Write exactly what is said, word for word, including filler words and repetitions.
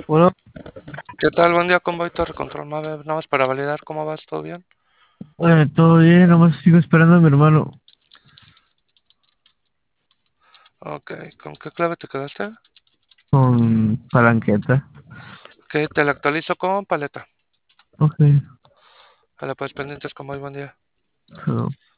Bueno, ¿Qué tal? Buen día con Víctor Control Mave. Nada más para validar cómo vas, ¿todo bien? eh, todo bien, nomás sigo esperando a mi hermano Ok, ¿con qué clave te quedaste? con palanqueta. Ok, te la actualizo con paleta. Ok. A la pues pendientes como hoy, buen día. So,